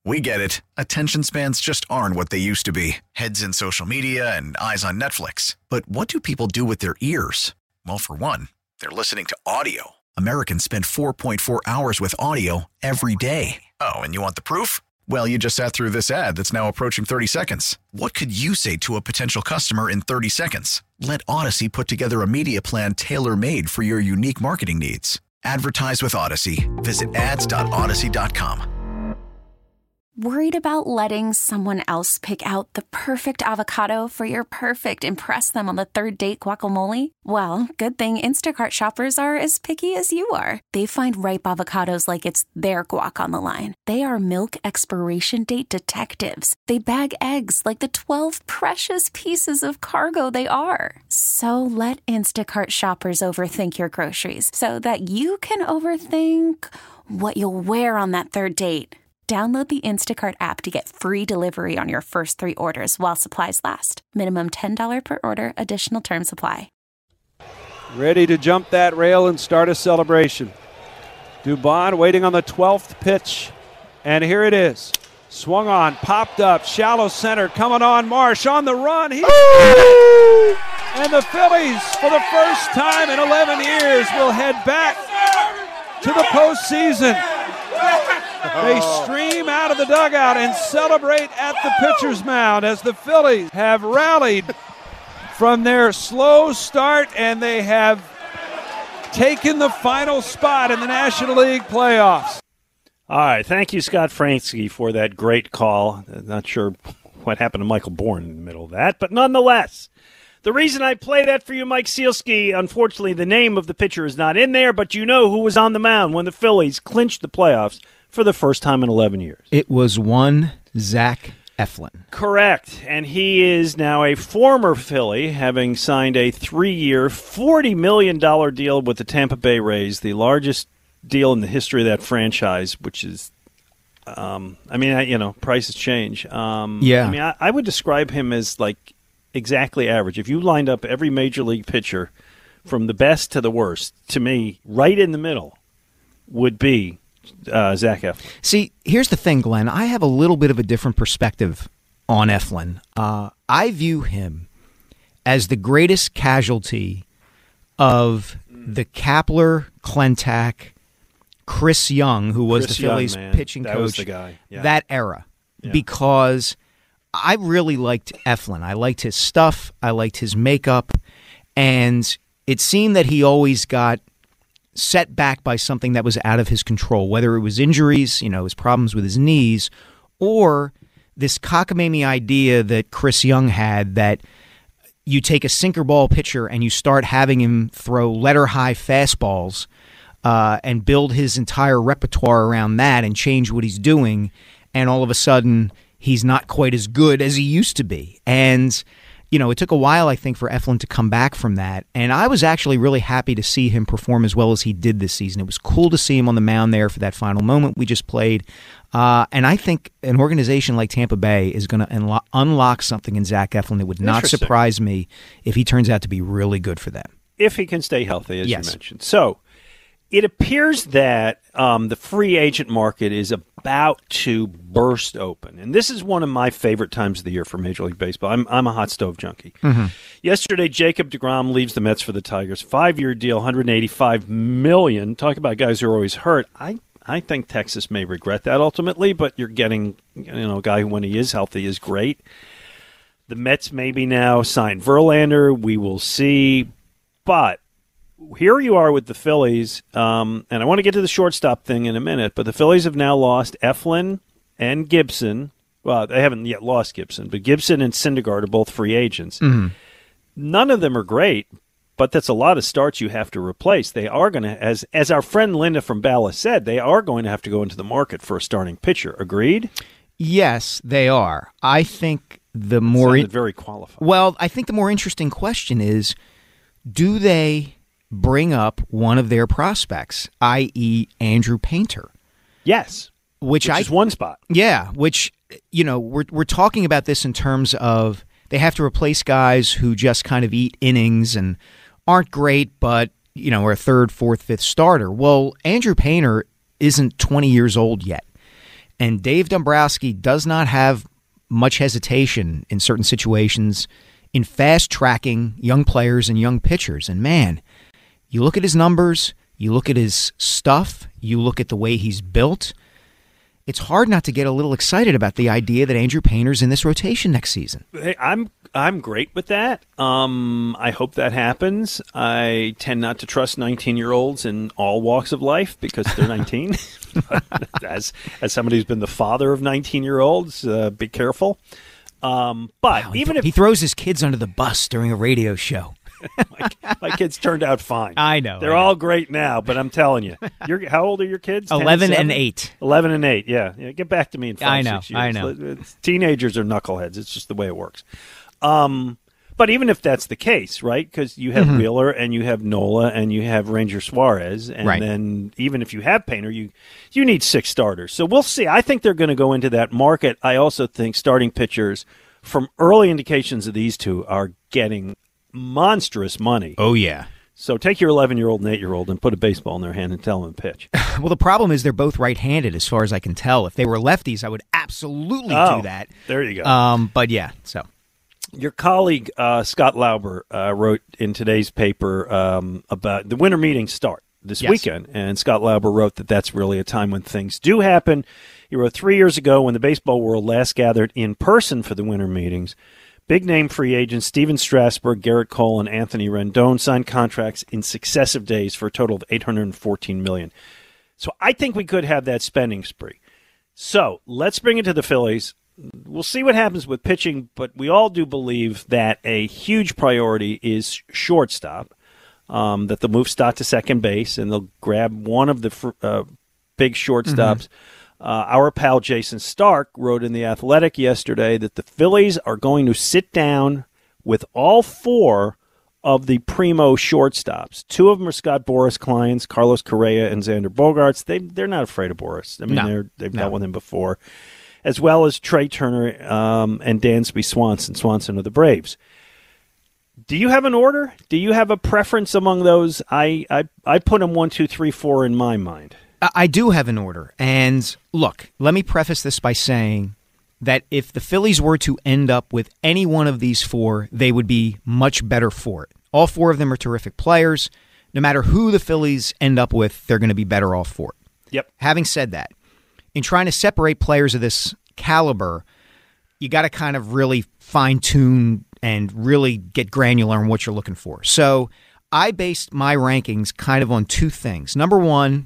We get it. Attention spans just aren't what they used to be. Heads in social media and eyes on Netflix. But what do people do with their ears? Well, for one, they're listening to audio. Americans spend 4.4 hours with audio every day. Oh, and you want the proof? Well, you just sat through this ad that's now approaching 30 seconds. What could you say to a potential customer in 30 seconds? Let Odyssey put together a media plan tailor-made for your unique marketing needs. Advertise with Odyssey. Visit ads.odyssey.com. Worried about letting someone else pick out the perfect avocado for your perfect impress them on the third date guacamole? Well, good thing Instacart shoppers are as picky as you are. They find ripe avocados like it's their guac on the line. They are milk expiration date detectives. They bag eggs like the 12 precious pieces of cargo they are. So let Instacart shoppers overthink your groceries so that you can overthink what you'll wear on that third date. Download the Instacart app to get free delivery on your first 3 orders while supplies last. Minimum $10 per order. Additional terms apply. Ready to jump that rail and start a celebration. Dubon waiting on the 12th pitch. And here it is. Swung on, popped up, shallow center, coming on. Marsh on the run. And the Phillies, for the first time in 11 years, will head back to the postseason. They stream out of the dugout and celebrate at the pitcher's mound as the Phillies have rallied from their slow start and they have taken the final spot in the National League playoffs. All right, thank you, Scott Franzke, for that great call. Not sure what happened to Michael Bourne in the middle of that, but nonetheless, the reason I play that for you, Mike Sealski, unfortunately the name of the pitcher is not in there, but you know who was on the mound when the Phillies clinched the playoffs for the first time in 11 years. It was one Zach Eflin. Correct, and he is now a former Philly, having signed a 3-year, $40 million deal with the Tampa Bay Rays, the largest deal in the history of that franchise, which is, prices change. I would describe him as like exactly average. If you lined up every major league pitcher from the best to the worst, to me, right in the middle would be Zach Eflin. See, here's the thing, Glenn. I have a little bit of a different perspective on Eflin. I view him as the greatest casualty of the Kapler, Klentak, Chris Young, who was the Phillies pitching coach, was the guy. Yeah. That era, because I really liked Eflin. I liked his stuff. I liked his makeup, and it seemed that he always got set back by something that was out of his control, whether it was injuries, his problems with his knees, or this cockamamie idea that Chris Young had that you take a sinker ball pitcher and you start having him throw letter-high fastballs and build his entire repertoire around that and change what he's doing, and all of a sudden he's not quite as good as he used to be. And it took a while, I think, for Eflin to come back from that. And I was actually really happy to see him perform as well as he did this season. It was cool to see him on the mound there for that final moment we just played. And I think an organization like Tampa Bay is going to unlock something in Zach Eflin that would not surprise me if he turns out to be really good for them. If he can stay healthy, as you mentioned. So it appears that the free agent market is about to burst open. And this is one of my favorite times of the year for Major League Baseball. I'm a hot stove junkie. Mm-hmm. Yesterday, Jacob deGrom leaves the Mets for the Tigers. 5-year deal, $185 million. Talk about guys who are always hurt. I think Texas may regret that ultimately, but you're getting a guy who, when he is healthy, is great. The Mets maybe now sign Verlander. We will see. But here you are with the Phillies, and I want to get to the shortstop thing in a minute, but the Phillies have now lost Eflin and Gibson. Well, they haven't yet lost Gibson, but Gibson and Syndergaard are both free agents. Mm-hmm. None of them are great, but that's a lot of starts you have to replace. They are going to, as our friend Linda from Bala said, they are going to have to go into the market for a starting pitcher. Agreed? Yes, they are. I think the more... Sounded very qualified. Well, I think the more interesting question is, do they bring up one of their prospects, i.e. Andrew Painter? Yes. Which is one spot. Yeah, which, we're talking about this in terms of they have to replace guys who just kind of eat innings and aren't great, but, are a third, fourth, fifth starter. Well, Andrew Painter isn't 20 years old yet. And Dave Dombrowski does not have much hesitation in certain situations in fast-tracking young players and young pitchers. And man, you look at his numbers, you look at his stuff, you look at the way he's built, it's hard not to get a little excited about the idea that Andrew Painter's in this rotation next season. Hey, I'm great with that. I hope that happens. I tend not to trust 19-year-olds in all walks of life because they're 19. as somebody who's been the father of 19-year-olds, be careful. But wow, even if he throws his kids under the bus during a radio show. my kids turned out fine. I know. They're all great now, but I'm telling you. How old are your kids? 11 and 8. 11 and 8, yeah. Get back to me in 5, 6 years. I know. Teenagers are knuckleheads. It's just the way it works. But even if that's the case, right, because you have Wheeler and you have Nola and you have Ranger Suarez, and then even if you have Painter, you need 6 starters. So we'll see. I think they're going to go into that market. I also think starting pitchers, from early indications of these two, are getting monstrous money. Oh, yeah. So take your 11-year-old and 8-year-old and put a baseball in their hand and tell them to pitch. Well, the problem is they're both right-handed as far as I can tell. If they were lefties, I would absolutely do that. There you go. But yeah, so. Your colleague, Scott Lauber, wrote in today's paper about the winter meetings start this weekend. And Scott Lauber wrote that that's really a time when things do happen. He wrote 3 years ago when the baseball world last gathered in person for the winter meetings, big-name free agents Steven Strasburg, Garrett Cole, and Anthony Rendon signed contracts in successive days for a total of $814 million. So I think we could have that spending spree. So let's bring it to the Phillies. We'll see what happens with pitching, but we all do believe that a huge priority is shortstop, that they'll move Stott to second base, and they'll grab one of the big shortstops. Our pal Jason Stark wrote in The Athletic yesterday that the Phillies are going to sit down with all 4 of the primo shortstops. 2 of them are Scott Boras clients, Carlos Correa and Xander Bogaerts. They're not afraid of Boras. I mean, they've dealt with him before, as well as Trey Turner and Dansby Swanson of the Braves. Do you have an order? Do you have a preference among those? I put them 1, 2, 3, 4 in my mind. I do have an order. And look, let me preface this by saying that if the Phillies were to end up with any one of these 4, they would be much better for it. All 4 of them are terrific players. No matter who the Phillies end up with, they're going to be better off for it. Yep. Having said that, in trying to separate players of this caliber, you got to kind of really fine-tune and really get granular on what you're looking for. So I based my rankings kind of on 2 things. Number 1,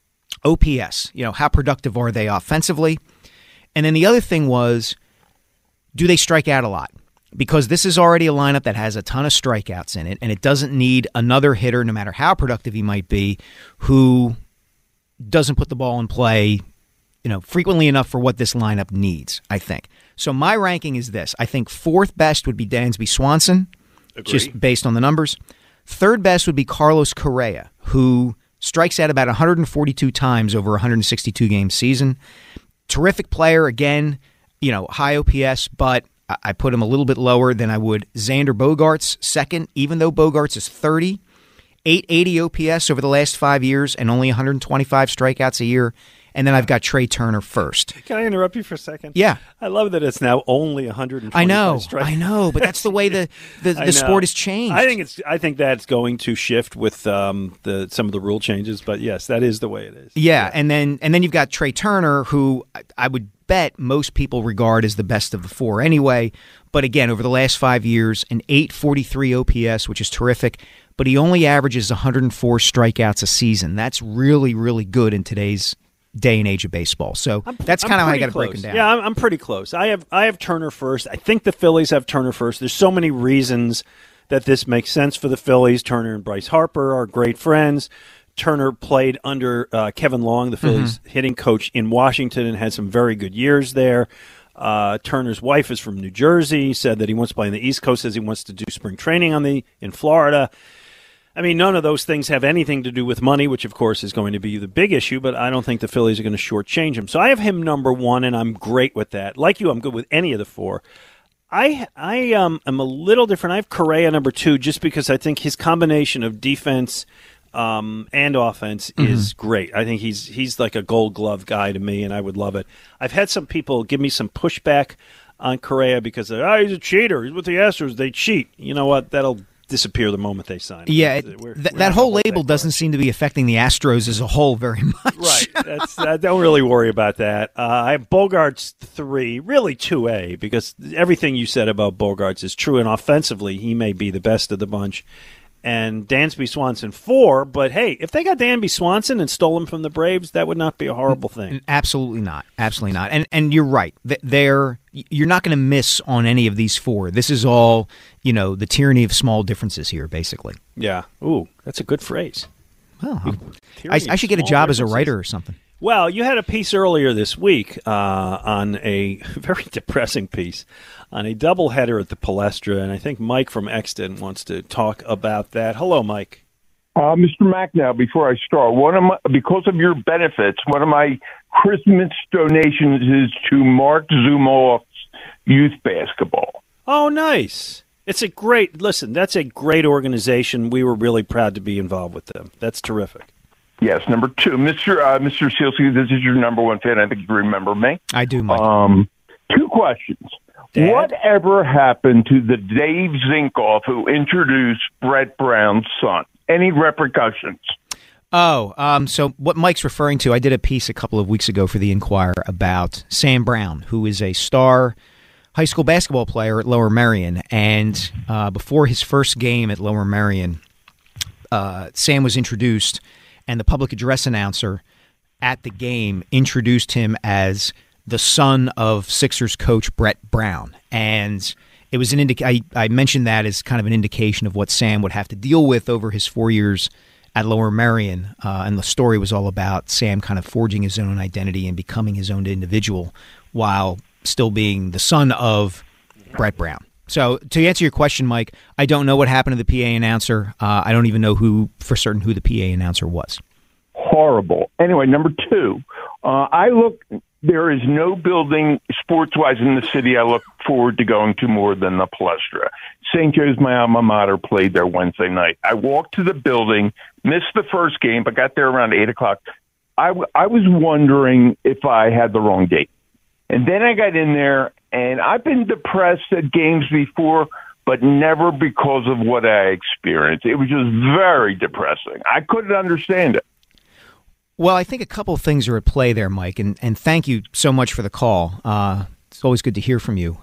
OPS. How productive are they offensively? And then the other thing was, do they strike out a lot? Because this is already a lineup that has a ton of strikeouts in it, and it doesn't need another hitter, no matter how productive he might be, who doesn't put the ball in play, frequently enough for what this lineup needs, I think. So my ranking is this. I think 4th best would be Dansby Swanson, just based on the numbers. 3rd best would be Carlos Correa, who strikes out about 142 times over a 162-game season. Terrific player, again, high OPS, but I put him a little bit lower than I would Xander Bogaerts, 2nd, even though Bogaerts is 30. 880 OPS over the last 5 years and only 125 strikeouts a year. And then I've got Trey Turner 1st. Can I interrupt you for a second? Yeah. I love that it's now only 125 strikeouts. I know, but that's the way the sport has changed. I think that's going to shift with some of the rule changes, but yes, that is the way it is. Yeah. And then you've got Trey Turner, who I would bet most people regard as the best of the 4 anyway. But again, over the last 5 years, an 843 OPS, which is terrific, but he only averages 104 strikeouts a season. That's really, really good in today's day and age of baseball. So that's kind of how I got to break them down. Yeah, I'm pretty close. I have Turner first. I think the Phillies have Turner first. There's so many reasons that this makes sense for the Phillies. Turner and Bryce Harper are great friends. Turner played under Kevin Long, the Phillies hitting coach in Washington, and had some very good years there. Turner's wife is from New Jersey, said that he wants to play on the East Coast, says he wants to do spring training in Florida. I mean, none of those things have anything to do with money, which, of course, is going to be the big issue, but I don't think the Phillies are going to shortchange him. So I have him number 1, and I'm great with that. Like you, I'm good with any of the 4. I am a little different. I have Correa number 2 just because I think his combination of defense and offense is great. I think he's like a Gold Glove guy to me, and I would love it. I've had some people give me some pushback on Correa because he's a cheater. He's with the Astros. They cheat. You know what? That'll disappear the moment they sign him. Yeah, that whole label doesn't seem to be affecting the Astros as a whole very much. Right. I don't really worry about that. I have Bogaerts 3, really 2A, because everything you said about Bogaerts is true, and offensively he may be the best of the bunch. And Dansby Swanson 4, but hey, if they got Dansby Swanson and stole him from the Braves, that would not be a horrible thing. Absolutely not. Absolutely not. And you're right. You're not going to miss on any of these 4. This is all, the tyranny of small differences here, basically. Yeah. Ooh, that's a good phrase. Well, I should get a job as a writer or something. Well, you had a piece earlier this week on a very depressing piece on a doubleheader at the Palestra, and I think Mike from Exton wants to talk about that. Hello, Mike. Mr. Macnow, before I start, because of your benefits, one of my Christmas donations is to Mark Zumoff's youth basketball. Oh, nice. That's a great organization. We were really proud to be involved with them. That's terrific. Yes, number 2, Mr. Sealski, this is your number 1 fan. I think you remember me. I do, Mike. 2 questions. Dad? Whatever happened to the Dave Zinkoff who introduced Brett Brown's son? Any repercussions? So what Mike's referring to, I did a piece a couple of weeks ago for the Inquirer about Sam Brown, who is a star high school basketball player at Lower Merion. And before his first game at Lower Merion, Sam was introduced, and the public address announcer at the game introduced him as the son of Sixers coach Brett Brown. And it was I mentioned that as kind of an indication of what Sam would have to deal with over his 4 years at Lower Merion. And the story was all about Sam kind of forging his own identity and becoming his own individual while still being the son of Brett Brown. So to answer your question, Mike, I don't know what happened to the PA announcer. I don't even know for certain who the PA announcer was. Horrible. Anyway, number 2, there is no building sports-wise in the city I look forward to going to more than the Palestra. St. Joe's, my alma mater, played there Wednesday night. I walked to the building, missed the first game, but got there around 8 o'clock. I was wondering if I had the wrong date. And then I got in there, and I've been depressed at games before, but never because of what I experienced. It was just very depressing. I couldn't understand it. Well, I think a couple of things are at play there, Mike, and thank you so much for the call. It's always good to hear from you.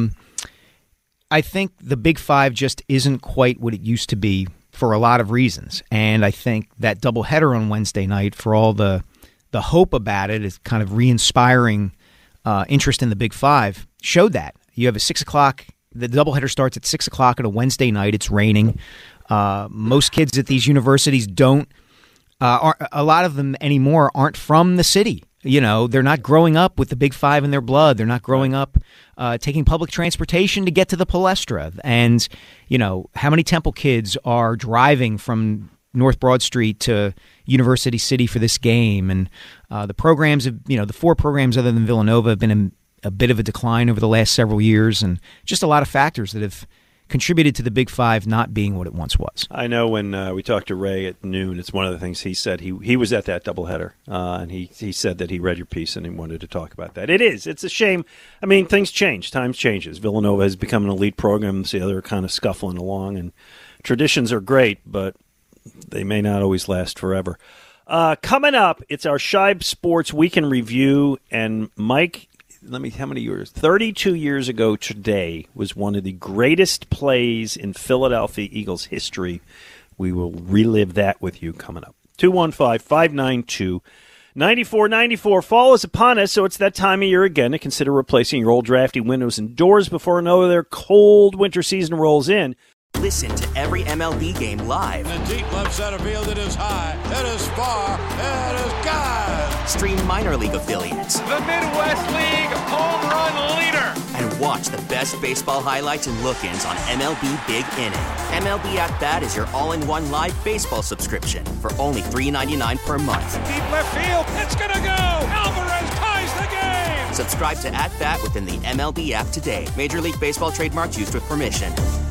I think the Big Five just isn't quite what it used to be for a lot of reasons, and I think that doubleheader on Wednesday night, for all the hope about it, is kind of re-inspiring interest in the Big Five, showed that. You have a 6 o'clock, the doubleheader starts at 6 o'clock on a Wednesday night. It's raining. Most kids at these universities a lot of them anymore aren't from the city. They're not growing up with the Big Five in their blood. They're not growing up taking public transportation to get to the Palestra. And, how many Temple kids are driving from North Broad Street to University City for this game? And the programs, the 4 programs other than Villanova have been in a bit of a decline over the last several years, and just a lot of factors that have contributed to the Big Five not being what it once was. I know when we talked to Ray at noon, it's one of the things he said. He was at that doubleheader, and he said that he read your piece and he wanted to talk about that. It's a shame. I mean, things change. Times changes. Villanova has become an elite program. The other are kind of scuffling along, and traditions are great, but they may not always last forever. Coming up, it's our Shibe Sports Week in Review, and Mike, how many years? 32 years ago today was one of the greatest plays in Philadelphia Eagles history. We will relive that with you coming up. 215-592-9494. Fall is upon us, so it's that time of year again to consider replacing your old drafty windows and doors before another cold winter season rolls in. Listen to every MLB game live. In the deep left center field, it is high, it is far, it is gone. Stream minor league affiliates. The Midwest League home run leader. And watch the best baseball highlights and look-ins on MLB Big Inning. MLB At Bat is your all-in-one live baseball subscription for only $3.99 per month. Deep left field, it's gonna go. Alvarez ties the game. Subscribe to At Bat within the MLB app today. Major League Baseball trademarks used with permission.